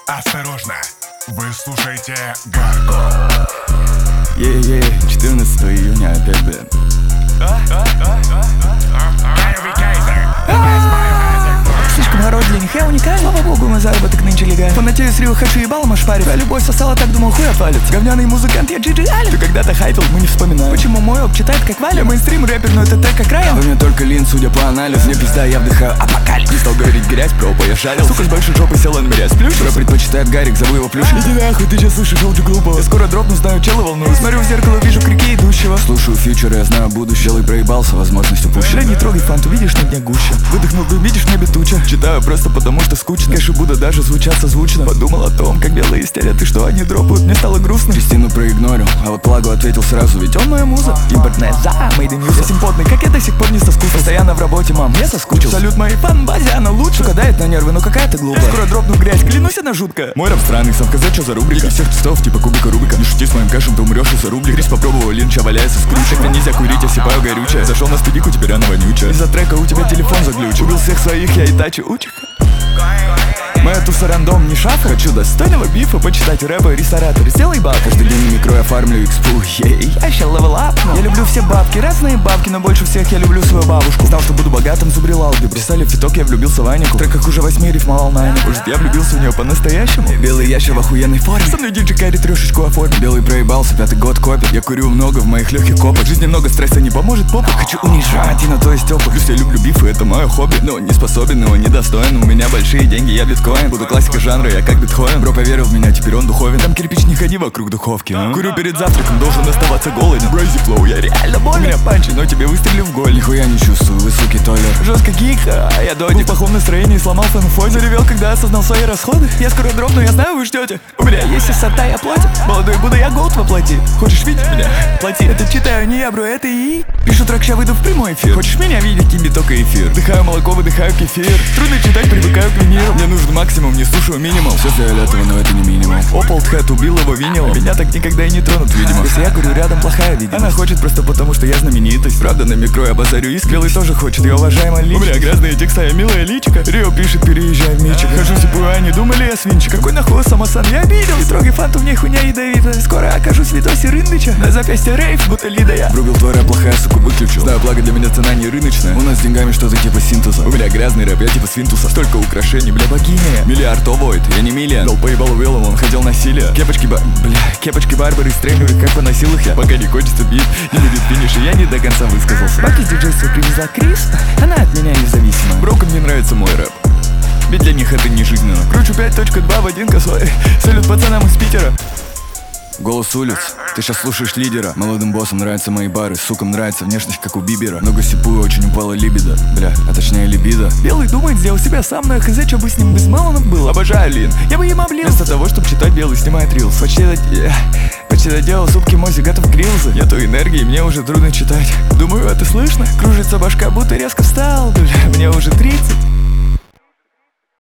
Осторожно, вы слушаете Гарго. 14 июня опять, блин. Слишком город для них, я уникален. Слава богу, мой заработок нынче легальный. Фанатею с Рио, хочу ебалом ошпарить. Твоя любовь сосала, так думал, хуй отвалится. Говняный музыкант, я Джиджи Ален. Ты когда-то хайпил, мы не вспоминаем. Почему мой оп читает как Валя? Мейнстрим рэпер, но это так как Райан. Во мне только лин, судя по анализу. Мне пизда, я вдыхаю апокалипсис. Не стал говорить грязь, про опа я шарил. Сука с большой жопой села на меня сплющ. Бро предпочитает Гарик, зову его плюш. Иди нахуй, ты сейчас слышишь аудио глупого. Я скоро дропну, знаю, челы волнуюсь. Смотрю в зеркало, вижу к реке идущего. Слушаю фьючер, я знаю будущее. Челый проебался, возможность упущена. Не трогай фанту, видишь, на дне гуще. Выдохнул дым, видишь, в небе туча. Читаю просто потому что скучно. Кэши буду даже звучат созвучно. Подумал о том, как белые истерят и что они дропают, мне стало грустно. Кристину проигнорил, а вот Плагу ответил сразу. Ведь он моя муза. Импортная за, made in USA. Я симпотный, как я до сих пор не соскучился. Постоянно в работе, мам, я соскучился. Салют моей фан-базе, она лучше. Сука дает на нервы, но какая ты глупая. Скоро дропну грязь, клянусь, она жуткая. Мой рэп странный, сам сказать, что за рубрика. Из всех часов, типа кубика Рубика. Не шути с моим кэшем, ты умрешь из-за рублик. Крис попробовал, линча валяется с крышек. Мне нельзя курить, осипаю горючее. Зашел на студику, теперь она вонючая. Из-за трека у тебя телефон заглючил. Убил всех своих, я и тачи учих. Моя туса рандом не шафа. Хочу достойного бифа, почитать рэпа, ресторатор. Сделай баб. Каждый день на микро я фармлю экспу. Я ща левел ап. Я люблю все бабки, разные бабки, но больше всех я люблю свою бабушку. Знал, что буду богатым, зубрил алгебру. Писали фиток, я влюбился в Анику. В треках уже 8 рифмовал на Анику. Может, я влюбился в нее по-настоящему? Белый ящер в охуенной форме. Со мной диджей Карри трешечку оформит. Белый проебался, 5-й год копит. Я курю много в моих легких копах. В жизни много стресса, не поможет попа. Хочу унижать, и на то есть опыт. Плюс я люблю бифы, это мое хобби. Но не способен, его недостоин. У меня большие деньги, я биткоин. Буду классика жанра, я как Бетховен. Бро поверил в меня, теперь он духовен. Там кирпич, не ходи вокруг духовки, а? Курю перед завтраком, должен оставаться голоден. Брейзи флоу, я реально болен. У меня панчи, но тебе выстрелил в голь. Нихуя не чувствую, высокий толер. Жестко гик, а я додик. В плохом настроении сломал фэн-фой. Заревел, когда осознал свои расходы. Я скоро дропну, я знаю, вы ждете. У меня есть высота, я платит. Молодой буду, я голд воплоти. Хочешь видеть меня? Плати. Это читаю, не я, бро, это и. Пишу трек, ща выйду в прямой эфир. Хочешь меня видеть? Тебе только эфир. Вдыхаю молоко, выдыхаю кефир. Трудно читать, привыкаю к виниру. Мне нужен максимум, не слушаю минимум. Все фиолетово, но это не минимум. Ополдхэт убил его, винил. Меня так никогда и не тронут, видимо. Если я курю рядом, плохая видимость. Она хочет просто потому, что я знаменитость. Правда, на микро я базарю искренне. Белый тоже хочет, я уважаемая личность. У меня грязные текста, я милая личика. Рио пишет, переезжай в Мичик. Хожу зипую, а не думали я свинчик. Какой нахуй самосан, я обидел. Не трогай фанту, в ней хуйня ядовитая. Скоро окажусь в видосе Рындыча. На запястье рейв, будто Лида я. Врубил твой рэп, плохая, сука, выключил. Знаю, благо для меня цена не рыночная. У нас с деньгами что-то типа синтеза. У меня грязный рэп, я типа свинтуса. Столько украшений, бля, богиня. Миллиард овоид, я не миллион. Дал поебал Уиллом, он хотел насилия. Кепочки Барбары, стреймеры, как поносил их я. Пока не кончится бит, не будет финиша, я не до конца высказался. Бабки с диджейства привезла Крис, она от меня независима. Брокам не нравится мой рэп, ведь для них это не жизненно. Кручу 5.2 в один косой. Салют пацанам из Питера. Голос улиц, ты сейчас слушаешь лидера. Молодым боссам нравятся мои бары, сукам нравится внешность, как у Бибера. Много сипую, очень упала либидо, бля, а точнее либидо. Белый думает, сделал себя сам, но я хз, что бы с ним без Мелонов был. Обожаю Лин, я бы им облил. Вместо того, чтобы читать, Белый снимает рилс. Почти доделал супки Мози, готов к рилзу. Нету энергии, мне уже трудно читать. Думаю, это слышно? Кружится башка, будто резко встал. Бля, мне уже 30.